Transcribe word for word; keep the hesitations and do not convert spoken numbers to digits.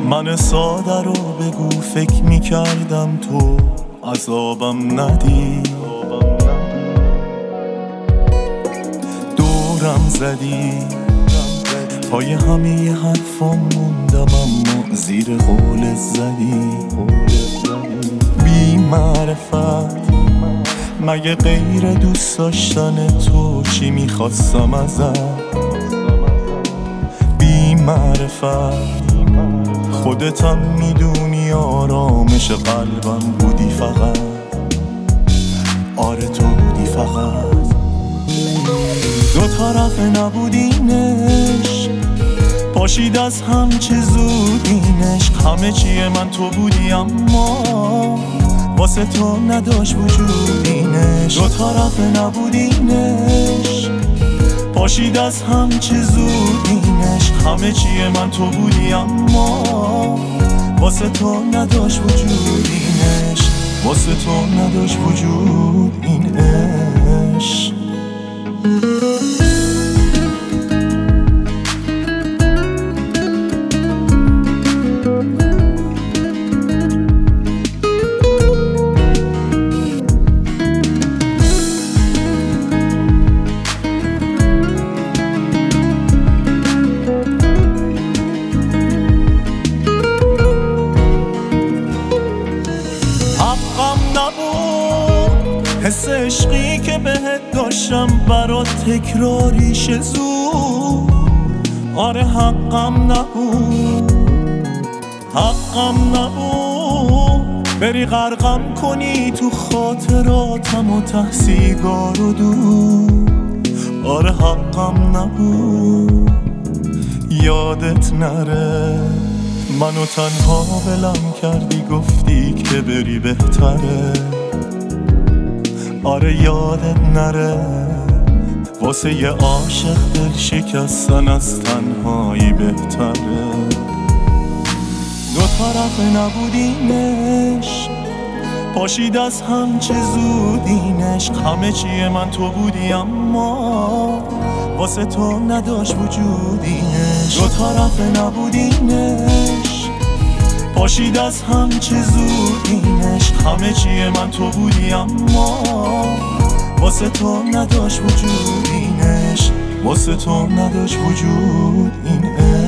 من ساده رو بگو، فکر میکردم تو عذابم ندی، دورم زدی پای همه حرفام موندم، اما زیر قولت زدی. بی معرفت مگه غیر دوست داشتن تو چی میخواستم ازت؟ بی معرفت خودتم میدونی آرامش قلبم بودی فقط، آره تو بودی فقط. دو طرف نبودینش، پاشید از هم چه زودینش. همه چیه من تو بودی، اما واسه تو نداشت وجودینش. دو طرف نبودینش، پاشید از هم چه زودینش. همه چیه من تو بودی، اما واسه تو نداشت وجودینش. واسه تو نداشت وجود این عشق. حس عشقی که بهت داشتم برات تکراریش زود، آره حقم نبود، حقم نبود بری غرقم کنی تو خاطراتم و ته سیگار و دود. آره حقم نبود، یادت نره منو تنها ولم کردی، گفتی که بری بهتره. آره یادت نره واسه یه عاشق دل شکستن از تنهایی بهتره. دو طرف نبودینش، پاشید از هم چه زودینش. همه چیه من تو بودی، اما واسه تو نداشت وجودینش. دو طرف نبودینش، پاشید از هم چه زودینش. همه چیه من تو بودی، اما واسه تو نداشت وجودینش. واسه تو نداشت وجود این عشق.